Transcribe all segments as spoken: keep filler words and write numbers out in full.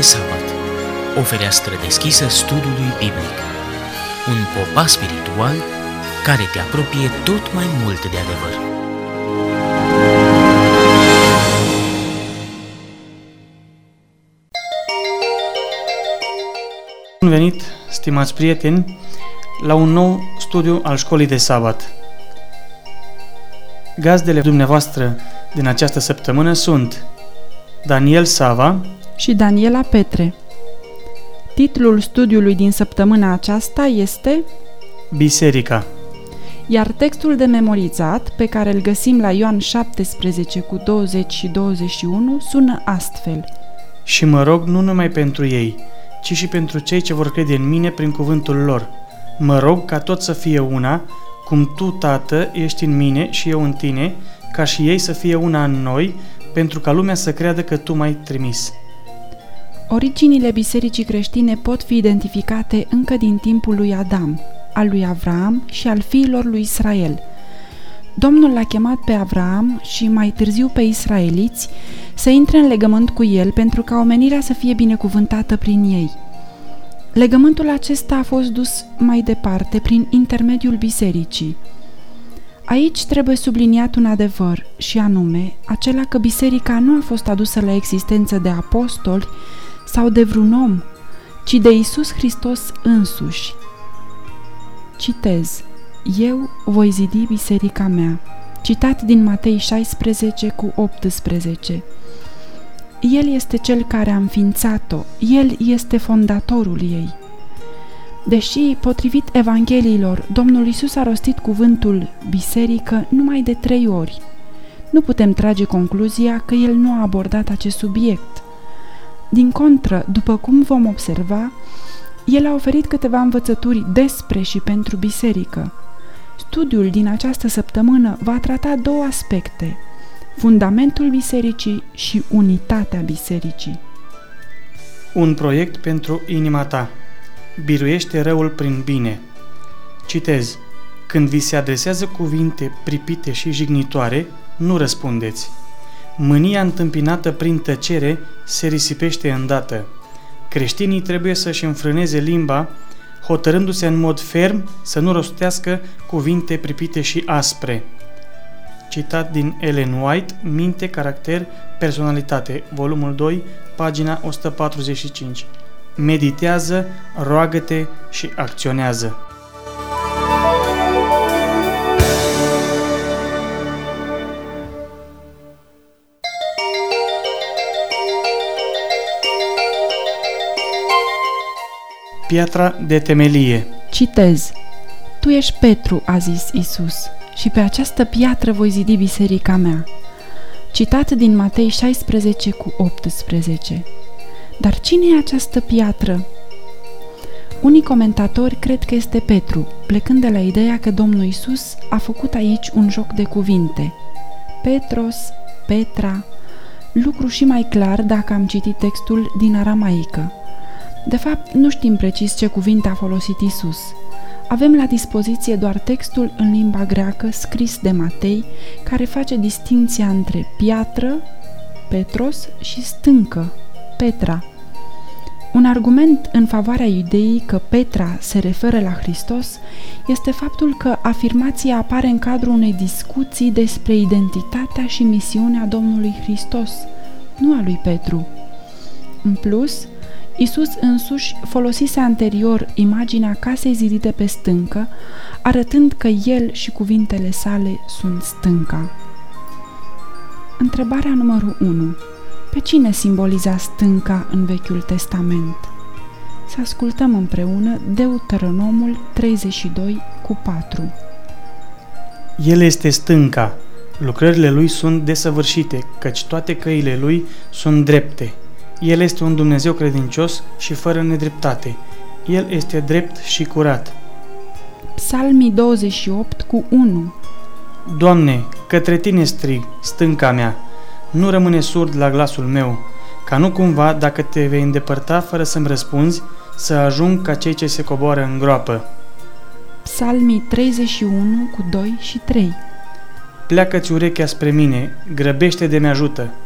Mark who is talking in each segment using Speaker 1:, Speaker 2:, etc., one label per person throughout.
Speaker 1: de sabat, o fereastră deschisă studiului biblic, un popas spiritual care te apropie tot mai mult de adevăr.
Speaker 2: Bun venit, stimați prieteni, la un nou studiu al școlii de sabat. Gazdele dumneavoastră din această săptămână sunt Daniel Sava
Speaker 3: și Daniela Petre. Titlul studiului din săptămâna aceasta este
Speaker 2: Biserica.
Speaker 3: Iar textul de memorizat, pe care îl găsim la Ioan șaptesprezece cu douăzeci și douăzeci și unu, sună astfel:
Speaker 2: Și mă rog nu numai pentru ei, ci și pentru cei ce vor crede în mine prin cuvântul lor. Mă rog ca tot să fie una, cum tu, Tată, ești în mine și eu în tine, ca și ei să fie una în noi, pentru ca lumea să creadă că tu m-ai trimis.
Speaker 3: Originile bisericii creștine pot fi identificate încă din timpul lui Adam, al lui Avram și al fiilor lui Israel. Domnul l-a chemat pe Avram și mai târziu pe israeliți să intre în legământ cu el pentru ca omenirea să fie binecuvântată prin ei. Legământul acesta a fost dus mai departe prin intermediul bisericii. Aici trebuie subliniat un adevăr, și anume acela că biserica nu a fost adusă la existență de apostoli sau de vreun om, ci de Iisus Hristos însuși. Citez: Eu voi zidi biserica mea. Citat din Matei șaisprezece cu optsprezece. El este cel care a înființat-o, El este fondatorul ei. Deși, potrivit Evangheliilor, Domnul Iisus a rostit cuvântul biserică numai de trei ori, nu putem trage concluzia că El nu a abordat acest subiect. Din contră, după cum vom observa, El a oferit câteva învățături despre și pentru biserică. Studiul din această săptămână va trata două aspecte: fundamentul bisericii și unitatea bisericii.
Speaker 2: Un proiect pentru inima ta. Biruiește răul prin bine. Citez: Când vi se adresează cuvinte pripite și jignitoare, nu răspundeți. Mânia întâmpinată prin tăcere se risipește îndată. Creștinii trebuie să-și înfrâneze limba, hotărându-se în mod ferm să nu rostească cuvinte pripite și aspre. Citat din Ellen White, Minte, caracter, personalitate, volumul doi, pagina o sută patruzeci și cinci. Meditează, roagă-te și acționează. Piatra de temelie.
Speaker 3: Citez: Tu ești Petru, a zis Iisus, și pe această piatră voi zidi biserica mea. Citat din Matei șaisprezece cu optsprezece. Dar cine e această piatră? Unii comentatori cred că este Petru, plecând de la ideea că Domnul Iisus a făcut aici un joc de cuvinte. Petros, Petra, lucru și mai clar dacă am citit textul din aramaică. De fapt, nu știm precis ce cuvinte a folosit Iisus. Avem la dispoziție doar textul în limba greacă scris de Matei, care face distinția între piatră, Petros, și stâncă, Petra. Un argument în favoarea ideii că Petra se referă la Hristos este faptul că afirmația apare în cadrul unei discuții despre identitatea și misiunea Domnului Hristos, nu a lui Petru. În plus, Iisus însuși folosise anterior imaginea casei zidite pe stâncă, arătând că El și cuvintele sale sunt stânca. Întrebarea numărul unu. Pe cine simboliza stânca în Vechiul Testament? Să ascultăm împreună Deuteronomul treizeci și doi cu patru.
Speaker 2: El este stânca, lucrările Lui sunt desăvârșite, căci toate căile Lui sunt drepte. El este un Dumnezeu credincios și fără nedreptate. El este drept și curat.
Speaker 3: Psalmii douăzeci și opt cu unu.
Speaker 2: Doamne, către Tine strig, stânca mea, nu rămâne surd la glasul meu, ca nu cumva, dacă Te vei îndepărta fără să-mi răspunzi, să ajung ca cei ce se coboară în groapă.
Speaker 3: Psalmii treizeci și unu cu doi și trei.
Speaker 2: Pleacă-ți urechea spre mine, grăbește de mi ajută.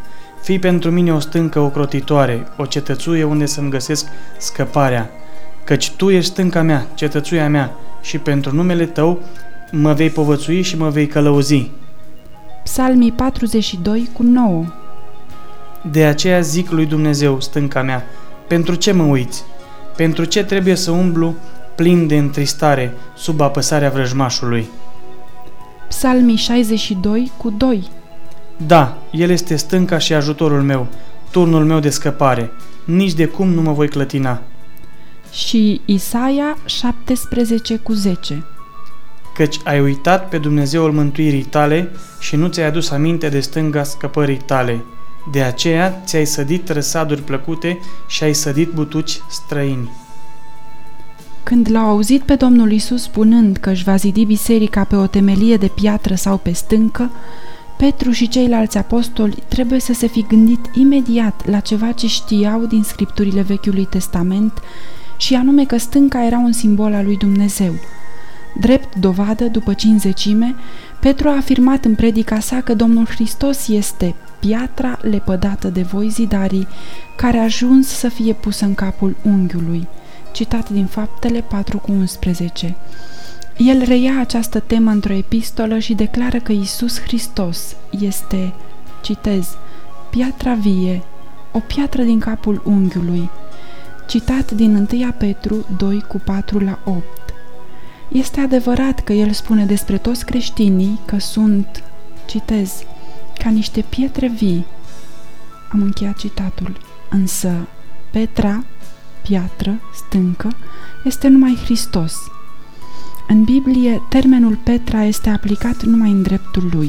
Speaker 2: Fii pentru mine o stâncă ocrotitoare, o cetățuie unde să-mi găsesc scăparea, căci Tu ești stânca mea, cetățuia mea, și pentru numele Tău mă vei povățui și mă vei călăuzi.
Speaker 3: Psalmii patruzeci și doi cu nouă.
Speaker 2: De aceea zic lui Dumnezeu, stânca mea, pentru ce mă uiți? Pentru ce trebuie să umblu plin de întristare sub apăsarea vrăjmașului?
Speaker 3: Psalmii șaizeci și doi cu doi.
Speaker 2: Da, El este stânca și ajutorul meu, turnul meu de scăpare, nici de cum nu mă voi clătina.
Speaker 3: Și Isaia șaptesprezece cu zece.
Speaker 2: Căci ai uitat pe Dumnezeul mântuirii tale și nu ți-ai adus aminte de stânga scăpării tale. De aceea ți-ai sădit răsaduri plăcute și ai sădit butuci străini.
Speaker 3: Când l-au auzit pe Domnul Iisus spunând că își va zidi biserica pe o temelie de piatră sau pe stâncă, Petru și ceilalți apostoli trebuie să se fi gândit imediat la ceva ce știau din scripturile Vechiului Testament, și anume că stânca era un simbol al lui Dumnezeu. Drept dovadă, după cincizecime, Petru a afirmat în predica sa că Domnul Hristos este piatra lepădată de voi zidarii, care a ajuns să fie pusă în capul unghiului, citat din Faptele patru cu unsprezece. El reia această temă într-o epistolă și declară că Iisus Hristos este, citez, piatra vie, o piatră din capul unghiului, citat din întâi Petru doi cu patru la opt. Este adevărat că el spune despre toți creștinii că sunt, citez, ca niște pietre vii. Am încheiat citatul. Însă, Petra, piatră, stâncă, este numai Hristos. În Biblie, termenul Petra este aplicat numai în dreptul lui.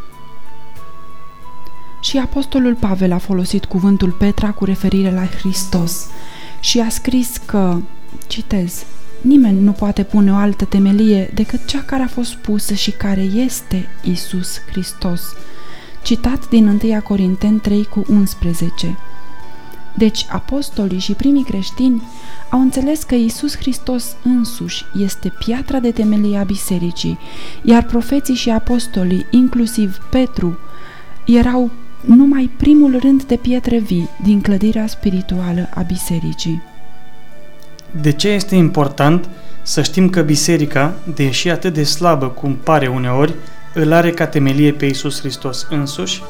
Speaker 3: Și apostolul Pavel a folosit cuvântul Petra cu referire la Hristos și a scris că, citez, nimeni nu poate pune o altă temelie decât cea care a fost pusă și care este Iisus Hristos, citat din întâi Corinteni trei cu unsprezece. Deci apostolii și primii creștini au înțeles că Iisus Hristos însuși este piatra de temelie a bisericii, iar profeții și apostolii, inclusiv Petru, erau numai primul rând de pietre vii din clădirea spirituală a bisericii.
Speaker 2: De ce este important să știm că biserica, deși atât de slabă cum pare uneori, îl are ca temelie pe Iisus Hristos însuși?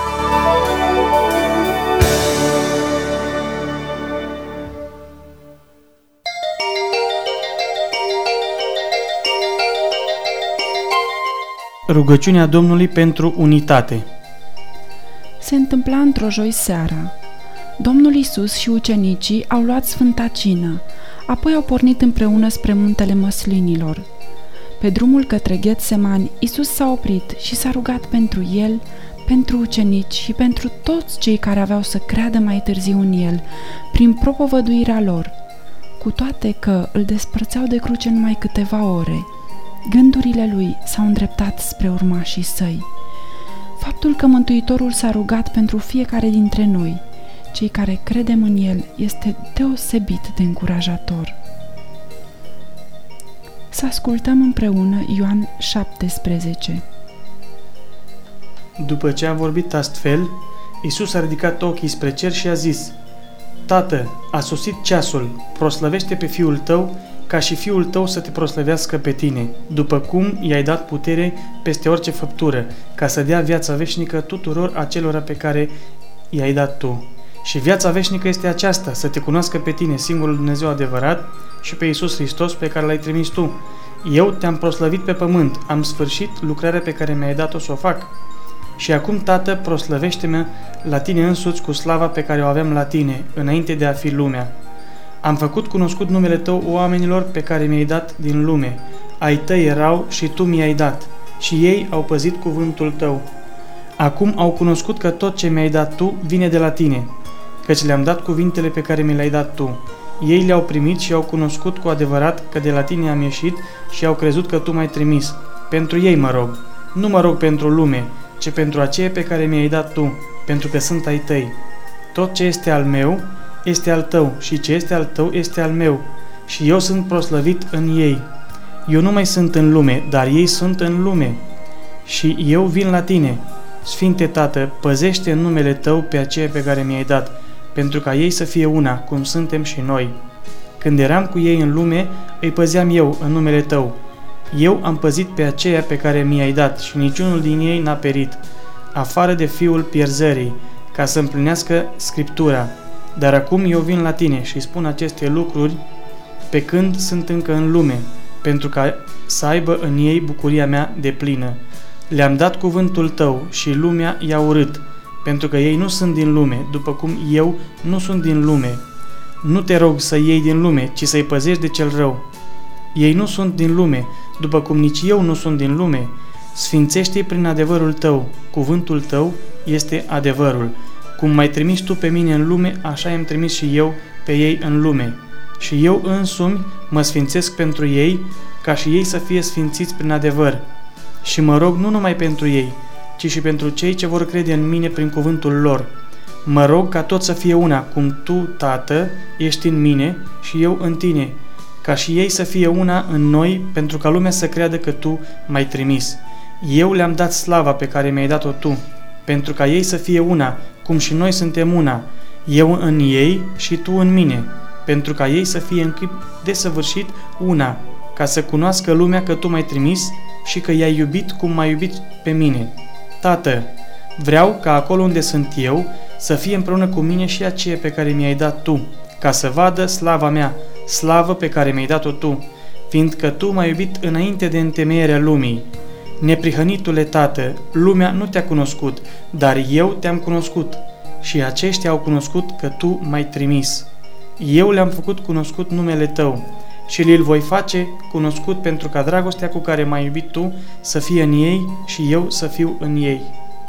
Speaker 2: Rugăciunea Domnului pentru unitate.
Speaker 3: Se întâmpla într-o joi seara. Domnul Iisus și ucenicii au luat Sfânta Cină, apoi au pornit împreună spre muntele Măslinilor. Pe drumul către Ghetsemani, Iisus s-a oprit și s-a rugat pentru el, pentru ucenici și pentru toți cei care aveau să creadă mai târziu în el, prin propovăduirea lor. Cu toate că îl despărțeau de cruce numai câteva ore, gândurile lui s-au îndreptat spre urmașii săi. Faptul că Mântuitorul s-a rugat pentru fiecare dintre noi, cei care credem în el, este deosebit de încurajator. Să ascultăm împreună Ioan șaptesprezece.
Speaker 2: După ce a vorbit astfel, Iisus a ridicat ochii spre cer și a zis: Tată, a sosit ceasul, proslăvește pe Fiul Tău, ca și Fiul Tău să te proslăvească pe Tine, după cum i-ai dat putere peste orice făptură, ca să dea viața veșnică tuturor acelora pe care i-ai dat Tu. Și viața veșnică este aceasta, să te cunoască pe Tine, singurul Dumnezeu adevărat, și pe Iisus Hristos pe care L-ai trimis Tu. Eu te-am proslăvit pe pământ, am sfârșit lucrarea pe care mi-ai dat-o să o fac. Și acum, Tată, proslăvește-mă la Tine însuți cu slava pe care o aveam la Tine, înainte de a fi lumea. Am făcut cunoscut numele Tău oamenilor pe care mi-ai dat din lume. Ai Tăi erau și Tu mi-ai dat, și ei au păzit cuvântul Tău. Acum au cunoscut că tot ce mi-ai dat Tu vine de la Tine, căci le-am dat cuvintele pe care mi le-ai dat Tu. Ei le-au primit și au cunoscut cu adevărat că de la Tine am ieșit și au crezut că Tu m-ai trimis. Pentru ei mă rog, nu mă rog pentru lume, ci pentru aceea pe care mi-ai dat Tu, pentru că sunt ai Tăi. Tot ce este al meu este al Tău și ce este al Tău este al meu și eu sunt proslăvit în ei. Eu nu mai sunt în lume, dar ei sunt în lume și eu vin la Tine. Sfinte Tată, păzește în numele Tău pe aceea pe care mi-ai dat, pentru ca ei să fie una, cum suntem și noi. Când eram cu ei în lume, îi păzeam eu în numele Tău. Eu am păzit pe aceea pe care mi-ai dat și niciunul din ei n-a perit, afară de fiul pierzării, ca să împlinească Scriptura. Dar acum eu vin la Tine și spun aceste lucruri pe când sunt încă în lume, pentru ca să aibă în ei bucuria mea deplină. Le-am dat cuvântul Tău și lumea i-a urât, pentru că ei nu sunt din lume, după cum eu nu sunt din lume. Nu te rog să iei din lume, ci să-i păzești de cel rău. Ei nu sunt din lume, după cum nici eu nu sunt din lume. Sfințește-i prin adevărul Tău, cuvântul Tău este adevărul. Cum m-ai trimis Tu pe mine în lume, așa i-am trimis și eu pe ei în lume. Și eu însumi mă sfințesc pentru ei, ca și ei să fie sfințiți prin adevăr. Și mă rog nu numai pentru ei, ci și pentru cei ce vor crede în mine prin cuvântul lor. Mă rog ca tot să fie una, cum Tu, Tată, ești în mine și eu în Tine, ca și ei să fie una în noi, pentru ca lumea să creadă că Tu m-ai trimis. Eu le-am dat slava pe care mi-ai dat-o Tu, pentru ca ei să fie una, cum și noi suntem una, eu în ei și Tu în mine, pentru ca ei să fie în chip desăvârșit una, ca să cunoască lumea că Tu m-ai trimis și că i-ai iubit cum m-ai iubit pe mine. Tată, vreau ca acolo unde sunt eu să fie împreună cu mine și aceea pe care mi-ai dat Tu, ca să vadă slava mea, slavă pe care mi-ai dat-o Tu, fiindcă Tu m-ai iubit înainte de întemeierea lumii. Neprihănitule Tată, lumea nu Te-a cunoscut, dar eu Te-am cunoscut și aceștia au cunoscut că Tu m-ai trimis. Eu le-am făcut cunoscut numele Tău și li-l voi face cunoscut pentru ca dragostea cu care m-ai iubit Tu să fie în ei și eu să fiu în ei.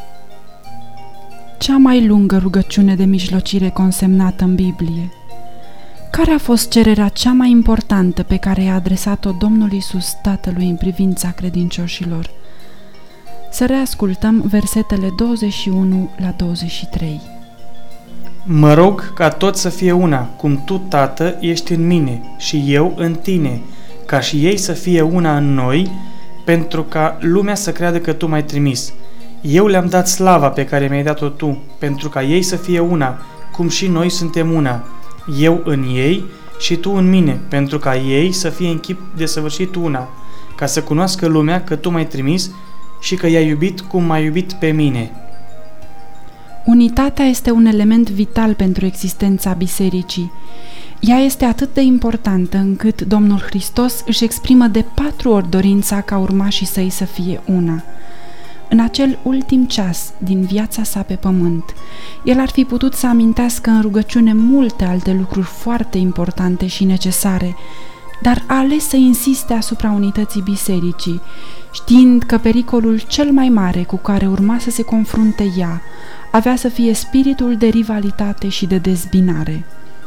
Speaker 3: Cea mai lungă rugăciune de mijlocire consemnată în Biblie. Care a fost cererea cea mai importantă pe care i-a adresat-o Domnul Iisus Tatălui în privința credincioșilor? Să reascultăm versetele douăzeci și unu la douăzeci și trei.
Speaker 2: Mă rog ca tot să fie una, cum Tu, Tată, ești în mine și eu în Tine, ca și ei să fie una în noi, pentru ca lumea să creadă că Tu m-ai trimis. Eu le-am dat slava pe care mi-ai dat-o Tu, pentru ca ei să fie una, cum și noi suntem una, eu în ei și Tu în mine, pentru ca ei să fie în chip desăvârșit una, ca să cunoască lumea că Tu m-ai trimis și că i-ai iubit cum m-ai iubit pe mine.
Speaker 3: Unitatea este un element vital pentru existența bisericii. Ea este atât de importantă încât Domnul Hristos își exprimă de patru ori dorința ca urmașii Săi să fie una. În acel ultim ceas din viața sa pe pământ, El ar fi putut să amintească în rugăciune multe alte lucruri foarte importante și necesare, dar a ales să insiste asupra unității bisericii, știind că pericolul cel mai mare cu care urma să se confrunte ea avea să fie spiritul de rivalitate și de dezbinare.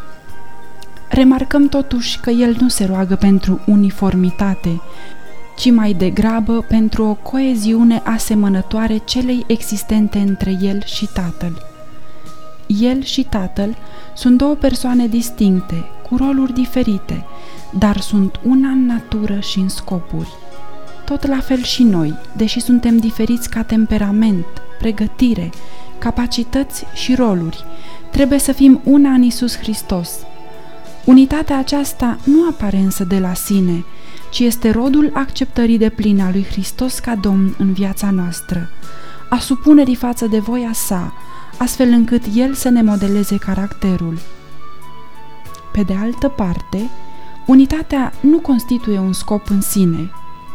Speaker 3: Remarcăm totuși că El nu se roagă pentru uniformitate, ci mai degrabă pentru o coeziune asemănătoare celei existente între El și Tatăl. El și Tatăl sunt două persoane distincte, cu roluri diferite, dar sunt una în natură și în scopuri. Tot la fel și noi, deși suntem diferiți ca temperament, pregătire, capacități și roluri, trebuie să fim una în Iisus Hristos. Unitatea aceasta nu apare însă de la sine, ci este rodul acceptării depline a lui Hristos ca Domn în viața noastră, a supunerii față de voia sa, astfel încât El să ne modeleze caracterul. Pe de altă parte, unitatea nu constituie un scop în sine.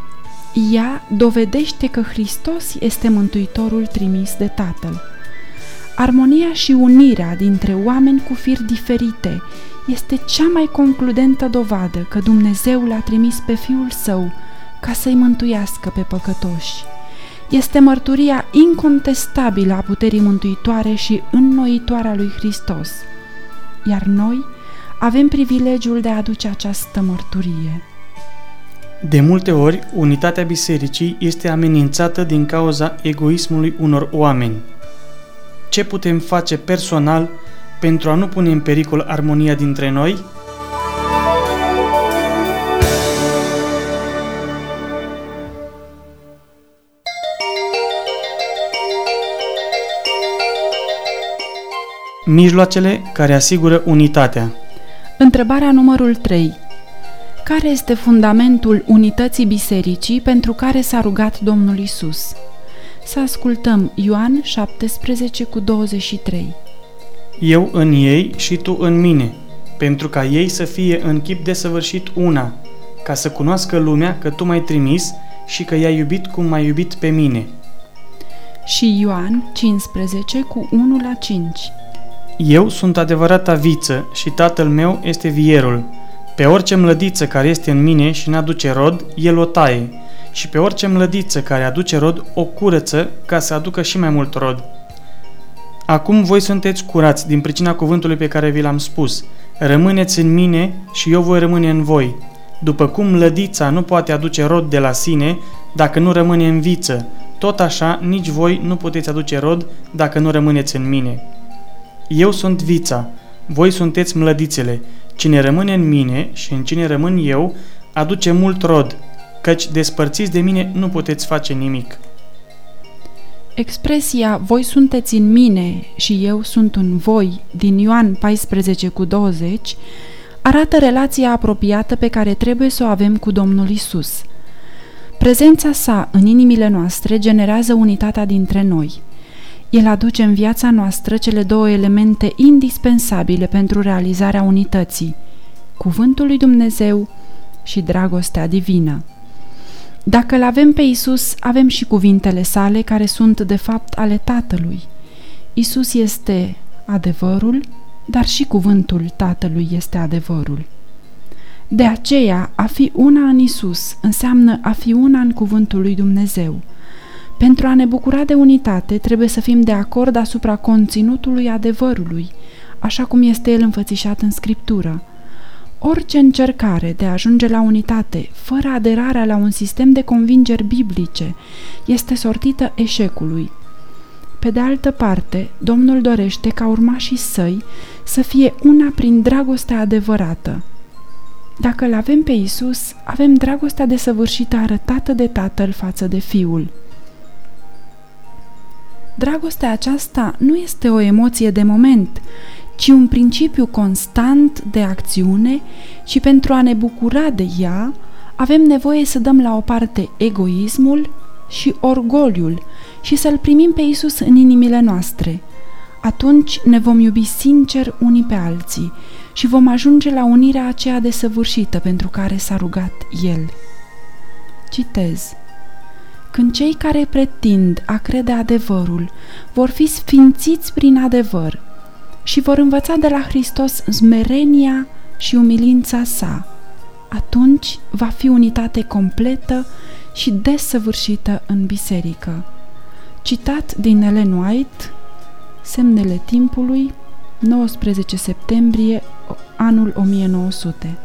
Speaker 3: Ea dovedește că Hristos este Mântuitorul trimis de Tatăl. Armonia și unirea dintre oameni cu firi diferite este cea mai concludentă dovadă că Dumnezeu l-a trimis pe Fiul Său ca să-i mântuiască pe păcătoși. Este mărturia incontestabilă a puterii mântuitoare și înnoitoare a lui Hristos, iar noi avem privilegiul de a aduce această mărturie.
Speaker 2: De multe ori, unitatea bisericii este amenințată din cauza egoismului unor oameni. Ce putem face personal pentru a nu pune în pericol armonia dintre noi? Mijloacele care asigură unitatea.
Speaker 3: Întrebarea numărul trei. Care este fundamentul unității bisericii pentru care s-a rugat Domnul Isus? Să ascultăm Ioan șaptesprezece cu douăzeci și trei.
Speaker 2: Eu în ei și tu în mine, pentru ca ei să fie în chip desăvârșit una, ca să cunoască lumea că tu m-ai trimis și că i-ai iubit cum m-ai iubit pe mine.
Speaker 3: Și Ioan cincisprezece cu unu la cinci.
Speaker 2: Eu sunt adevărata viță și tatăl meu este vierul. Pe orice mlădiță care este în mine și n-aduce rod, el o taie, și pe orice mlădiță care aduce rod, o curăță ca să aducă și mai mult rod. Acum voi sunteți curați din pricina cuvântului pe care vi l-am spus. Rămâneți în mine și eu voi rămâne în voi. După cum mlădița nu poate aduce rod de la sine dacă nu rămâne în viță, tot așa nici voi nu puteți aduce rod dacă nu rămâneți în mine. Eu sunt vița, voi sunteți mlădițele. Cine rămâne în mine și în cine rămân eu, aduce mult rod, căci despărțiți de mine nu puteți face nimic.
Speaker 3: Expresia voi sunteți în mine și eu sunt în voi din Ioan paisprezece cu douăzeci arată relația apropiată pe care trebuie să o avem cu Domnul Isus. Prezența sa în inimile noastre generează unitatea dintre noi. El aduce în viața noastră cele două elemente indispensabile pentru realizarea unității, cuvântul lui Dumnezeu și dragostea divină. Dacă îl avem pe Isus, avem și cuvintele sale care sunt de fapt ale Tatălui. Isus este adevărul, dar și cuvântul Tatălui este adevărul. De aceea, a fi una în Isus înseamnă a fi una în cuvântul lui Dumnezeu. Pentru a ne bucura de unitate, trebuie să fim de acord asupra conținutului adevărului, așa cum este el înfățișat în Scriptură. Orice încercare de a ajunge la unitate, fără aderarea la un sistem de convingeri biblice, este sortită eșecului. Pe de altă parte, Domnul dorește ca urmașii săi să fie una prin dragostea adevărată. Dacă îl avem pe Isus, avem dragostea desăvârșită arătată de Tatăl față de Fiul. Dragostea aceasta nu este o emoție de moment, ci un principiu constant de acțiune și pentru a ne bucura de ea, avem nevoie să dăm la o parte egoismul și orgoliul și să-L primim pe Isus în inimile noastre. Atunci ne vom iubi sincer unii pe alții și vom ajunge la unirea aceea desăvârșită pentru care s-a rugat El. Citez. Când cei care pretind a crede adevărul vor fi sfințiți prin adevăr și vor învăța de la Hristos smerenia și umilința sa, atunci va fi unitate completă și desăvârșită în biserică. Citat din Ellen White, Semnele timpului, nouăsprezece septembrie, anul o mie nouă sute.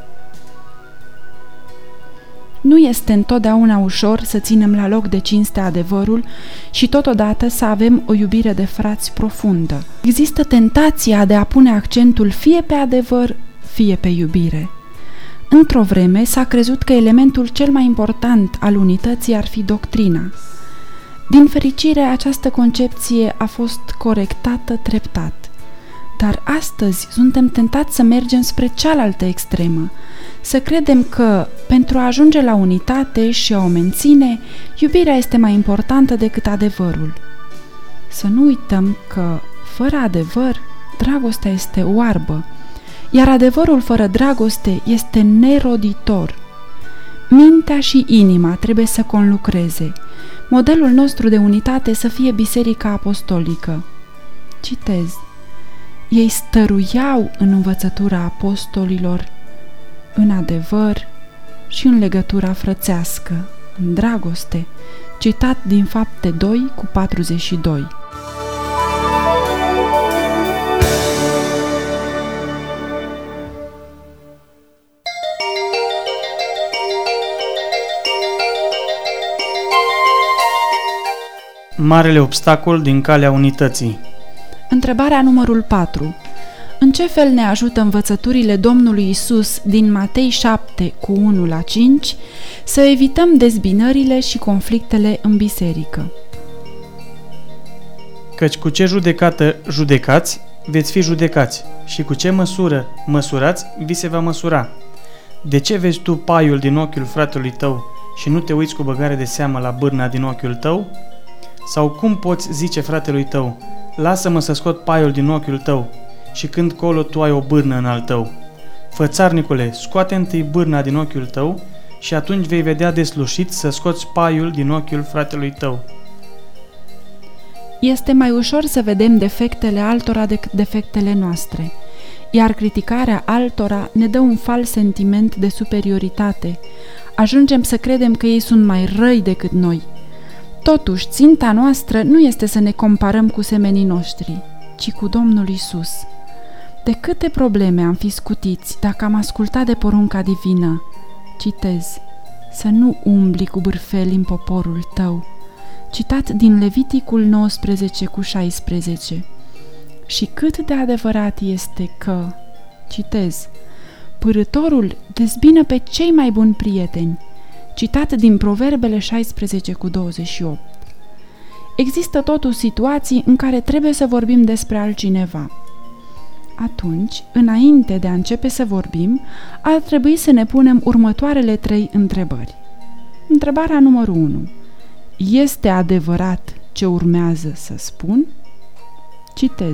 Speaker 3: Nu este întotdeauna ușor să ținem la loc de cinste adevărul și totodată să avem o iubire de frați profundă. Există tentația de a pune accentul fie pe adevăr, fie pe iubire. Într-o vreme s-a crezut că elementul cel mai important al unității ar fi doctrina. Din fericire, această concepție a fost corectată treptat. Dar astăzi suntem tentați să mergem spre cealaltă extremă, să credem că, pentru a ajunge la unitate și a o menține, iubirea este mai importantă decât adevărul. Să nu uităm că, fără adevăr, dragostea este oarbă, iar adevărul fără dragoste este neroditor. Mintea și inima trebuie să conlucreze. Modelul nostru de unitate să fie Biserica Apostolică. Citez. Ei stăruiau în învățătura apostolilor, în adevăr și în legătura frățească, în dragoste, citat din Fapte doi cu patruzeci și doi.
Speaker 2: Marele obstacol din calea unității.
Speaker 3: Întrebarea numărul patru. În ce fel ne ajută învățăturile Domnului Isus din Matei șapte cu unu la cinci să evităm dezbinările și conflictele în biserică?
Speaker 2: Căci cu ce judecată judecați, veți fi judecați, și cu ce măsură măsurați, vi se va măsura. De ce vezi tu paiul din ochiul fratelui tău și nu te uiți cu băgare de seamă la bârna din ochiul tău? Sau cum poți zice fratelui tău, lasă-mă să scot paiul din ochiul tău, și când colo tu ai o bârnă în al tău? Fățarnicule, scoate întâi bârna din ochiul tău și atunci vei vedea deslușit să scoți paiul din ochiul fratelui tău.
Speaker 3: Este mai ușor să vedem defectele altora decât defectele noastre, iar criticarea altora ne dă un fals sentiment de superioritate. Ajungem să credem că ei sunt mai răi decât noi. Totuși, ținta noastră nu este să ne comparăm cu semenii noștri, ci cu Domnul Isus. De câte probleme am fi scutiți dacă am ascultat de porunca divină? Citez: să nu umbli cu bârfeli în poporul tău. Citat din Leviticul nouăsprezece cu șaisprezece. Și cât de adevărat este că, citez, pârâtorul dezbină pe cei mai buni prieteni. Citat din Proverbele șaisprezece cu douăzeci și opt. Există totuși situații în care trebuie să vorbim despre altcineva. Atunci, înainte de a începe să vorbim, ar trebui să ne punem următoarele trei întrebări. Întrebarea numărul unu. Este adevărat ce urmează să spun? Citez: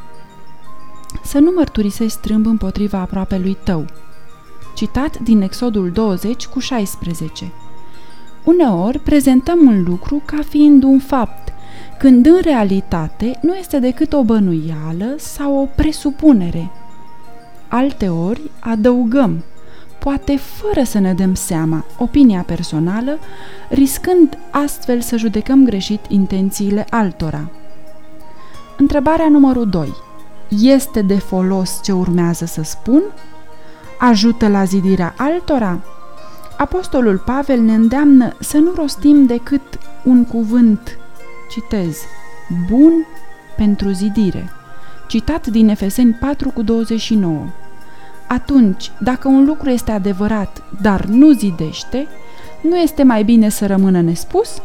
Speaker 3: să nu mărturisești strâmb împotriva aproapelui tău. Citat din Exodul douăzeci cu șaisprezece. Uneori prezentăm un lucru ca fiind un fapt, când în realitate nu este decât o bănuială sau o presupunere. Alteori adăugăm, poate fără să ne dăm seama, opinia personală, riscând astfel să judecăm greșit intențiile altora. Întrebarea numărul doi. Este de folos ce urmează să spun? Ajută la zidirea altora? Apostolul Pavel ne îndeamnă să nu rostim decât un cuvânt, citez, bun pentru zidire, citat din Efeseni patru cu douăzeci și nouă. Atunci, dacă un lucru este adevărat, dar nu zidește, nu este mai bine să rămână nespus?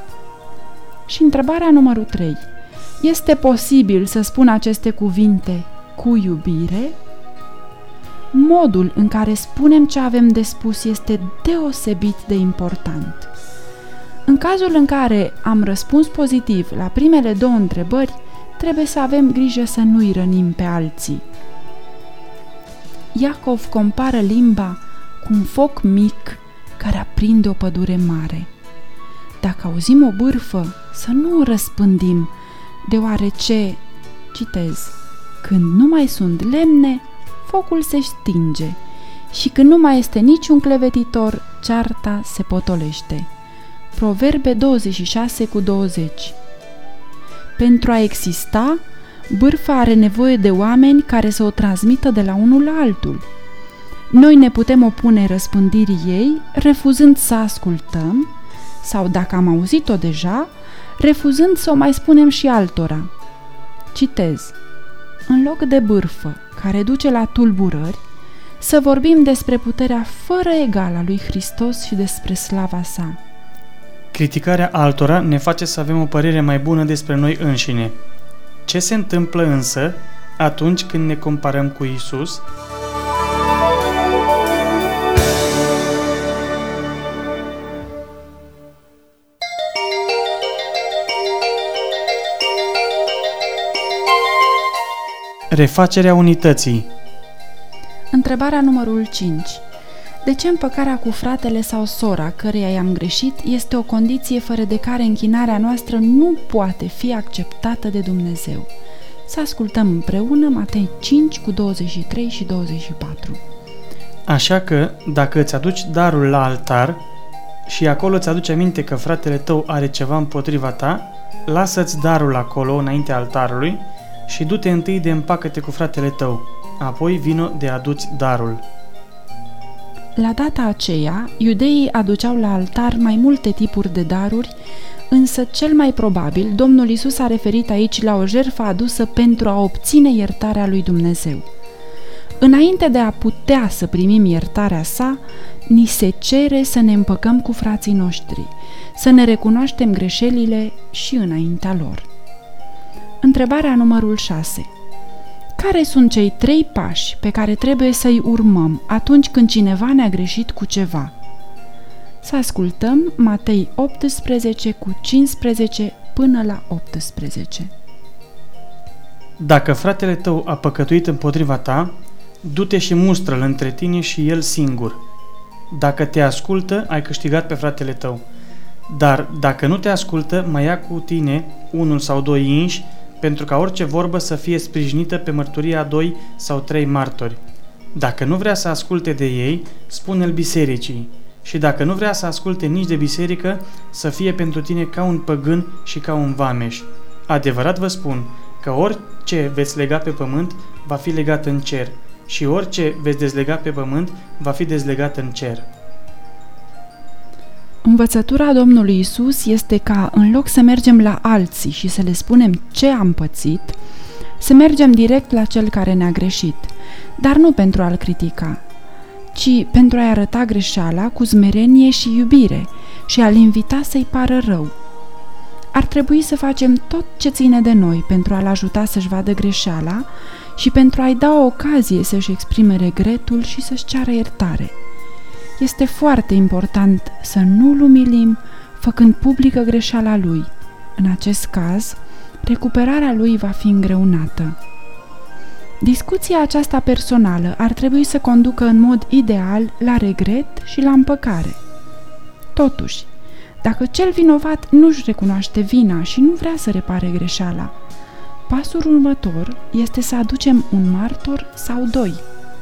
Speaker 3: Și întrebarea numărul trei. Este posibil să spun aceste cuvinte cu iubire? Modul în care spunem ce avem de spus este deosebit de important. În cazul în care am răspuns pozitiv la primele două întrebări, trebuie să avem grijă să nu-i rănim pe alții. Iacov compară limba cu un foc mic care aprinde o pădure mare. Dacă auzim o bârfă, să nu o răspândim, deoarece, citez, când nu mai sunt lemne, focul se stinge și când nu mai este niciun clevetitor, cearta se potolește. Proverbe douăzeci și șase cu douăzeci. Pentru a exista, bârfa are nevoie de oameni care să o transmită de la unul la altul. Noi ne putem opune răspândirii ei, refuzând să ascultăm, sau, dacă am auzit-o deja, refuzând să o mai spunem și altora. Citez: în loc de bârfă care duce la tulburări, să vorbim despre puterea fără egal a lui Hristos și despre slava sa.
Speaker 2: Criticarea altora ne face să avem o părere mai bună despre noi înșine. Ce se întâmplă însă atunci când ne comparăm cu Isus? Refacerea unității.
Speaker 3: Întrebarea numărul cinci. De ce împăcarea cu fratele sau sora căreia i-am greșit este o condiție fără de care închinarea noastră nu poate fi acceptată de Dumnezeu? Să ascultăm împreună Matei cinci cu douăzeci și trei și douăzeci și patru.
Speaker 2: Așa că, dacă îți aduci darul la altar și acolo îți aduce aminte că fratele tău are ceva împotriva ta, lasă-ți darul acolo, înaintea altarului, și du-te întâi de împacă-te cu fratele tău, apoi vino de aduți darul.
Speaker 3: La data aceea, iudeii aduceau la altar mai multe tipuri de daruri, însă cel mai probabil Domnul Isus a referit aici la o jertfă adusă pentru a obține iertarea lui Dumnezeu. Înainte de a putea să primim iertarea sa, ni se cere să ne împăcăm cu frații noștri, să ne recunoaștem greșelile și înaintea lor. Întrebarea numărul șase. Care sunt cei trei pași pe care trebuie să-i urmăm atunci când cineva ne-a greșit cu ceva? Să ascultăm Matei optsprezece cu cincisprezece până la optsprezece.
Speaker 2: Dacă fratele tău a păcătuit împotriva ta, du-te și mustră-l între tine și el singur. Dacă te ascultă, ai câștigat pe fratele tău. Dar dacă nu te ascultă, mai ia cu tine unul sau doi inși, pentru ca orice vorbă să fie sprijinită pe mărturia a doi sau trei martori. Dacă nu vrea să asculte de ei, spune-l bisericii. Și dacă nu vrea să asculte nici de biserică, să fie pentru tine ca un păgân și ca un vameș. Adevărat vă spun că orice veți lega pe pământ va fi legat în cer și orice veți dezlega pe pământ va fi dezlegat în cer.
Speaker 3: Învățătura Domnului Isus este ca, în loc să mergem la alții și să le spunem ce am pățit, să mergem direct la cel care ne-a greșit, dar nu pentru a-l critica, ci pentru a-i arăta greșeala cu smerenie și iubire și a-l invita să-i pară rău. Ar trebui să facem tot ce ține de noi pentru a-l ajuta să-și vadă greșeala și pentru a-i da o ocazie să-și exprime regretul și să-și ceară iertare. Este foarte important să nu-l umilim făcând publică greșeala lui. În acest caz, recuperarea lui va fi îngreunată. Discuția aceasta personală ar trebui să conducă în mod ideal la regret și la împăcare. Totuși, dacă cel vinovat nu-și recunoaște vina și nu vrea să repare greșeala, pasul următor este să aducem un martor sau doi.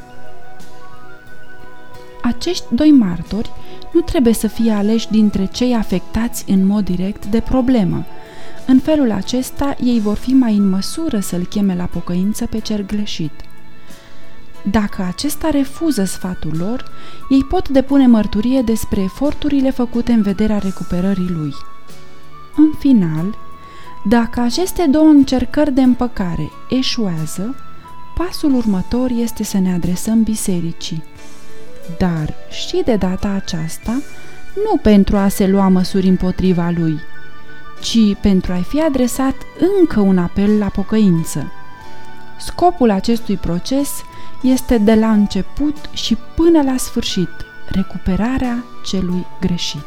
Speaker 3: Acești doi martori nu trebuie să fie aleși dintre cei afectați în mod direct de problemă. În felul acesta, ei vor fi mai în măsură să-l cheme la pocăință pe cel greșit. Dacă acesta refuză sfatul lor, ei pot depune mărturie despre eforturile făcute în vederea recuperării lui. În final, dacă aceste două încercări de împăcare eșuează, pasul următor este să ne adresăm bisericii. Dar și de data aceasta, nu pentru a se lua măsuri împotriva lui, ci pentru a-i fi adresat încă un apel la pocăință. Scopul acestui proces este de la început și până la sfârșit, recuperarea celui greșit.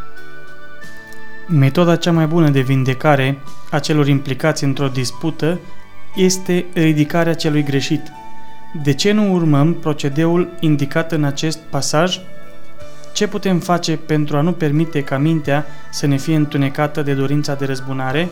Speaker 2: Metoda cea mai bună de vindecare a celor implicați într-o dispută este ridicarea celui greșit. De ce nu urmăm procedeul indicat în acest pasaj? Ce putem face pentru a nu permite ca mintea să ne fie întunecată de dorința de răzbunare?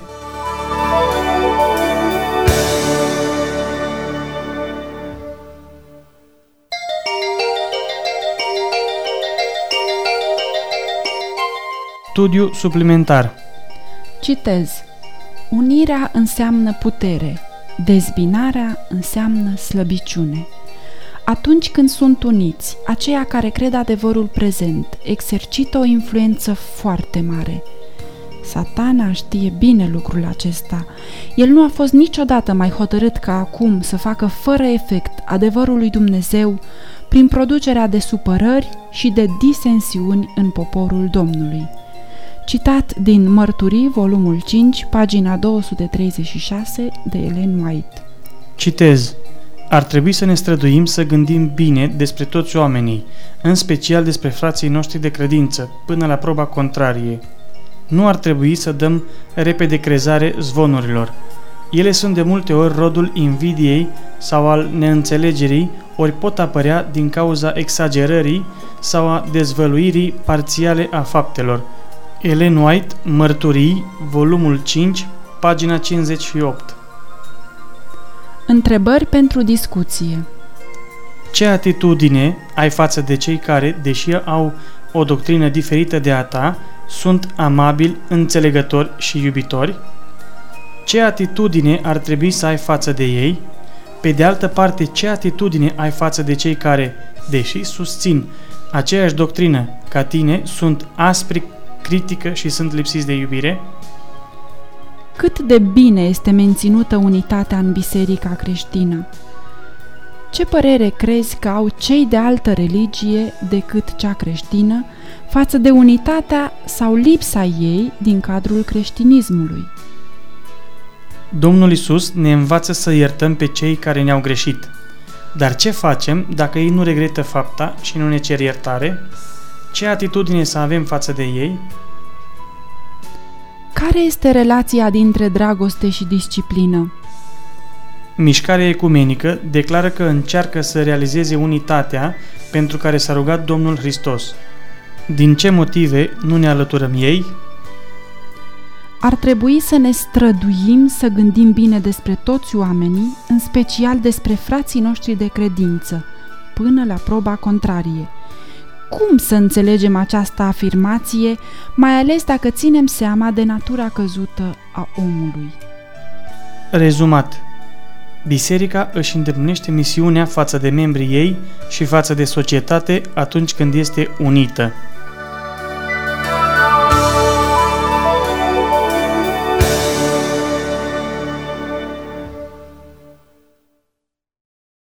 Speaker 2: Studiu suplimentar.
Speaker 3: Citez. Unirea înseamnă putere, dezbinarea înseamnă slăbiciune. Atunci când sunt uniți, aceia care cred adevărul prezent exercită o influență foarte mare. Satana știe bine lucrul acesta. El nu a fost niciodată mai hotărât ca acum să facă fără efect adevărul lui Dumnezeu prin producerea de supărări și de disensiuni în poporul Domnului. Citat din Mărturii, volumul cinci, pagina două sute treizeci și șase, de Ellen White.
Speaker 2: Citez. Ar trebui să ne străduim să gândim bine despre toți oamenii, în special despre frații noștri de credință, până la proba contrarie. Nu ar trebui să dăm repede crezare zvonurilor. Ele sunt de multe ori rodul invidiei sau al neînțelegerii, ori pot apărea din cauza exagerării sau a dezvăluirii parțiale a faptelor. Ellen White, Mărturii, volumul cinci, pagina cincizeci și opt.
Speaker 3: Întrebări pentru discuție.
Speaker 2: Ce atitudine ai față de cei care, deși au o doctrină diferită de a ta, sunt amabili, înțelegători și iubitori? Ce atitudine ar trebui să ai față de ei? Pe de altă parte, ce atitudine ai față de cei care, deși susțin aceeași doctrină ca tine, sunt aspri, critică și sunt lipsiți de iubire?
Speaker 3: Cât de bine este menținută unitatea în biserica creștină? Ce părere crezi că au cei de altă religie decât cea creștină față de unitatea sau lipsa ei din cadrul creștinismului?
Speaker 2: Domnul Iisus ne învață să iertăm pe cei care ne-au greșit. Dar ce facem dacă ei nu regretă fapta și nu ne cer iertare? Ce atitudine să avem față de ei?
Speaker 3: Care este relația dintre dragoste și disciplină?
Speaker 2: Mișcarea ecumenică declară că încearcă să realizeze unitatea pentru care s-a rugat Domnul Hristos. Din ce motive nu ne alăturăm ei?
Speaker 3: Ar trebui să ne străduim să gândim bine despre toți oamenii, în special despre frații noștri de credință, până la proba contrarie. Cum să înțelegem această afirmație, mai ales dacă ținem seama de natura căzută a omului?
Speaker 2: Rezumat. Biserica își îndeplinește misiunea față de membrii ei și față de societate atunci când este unită.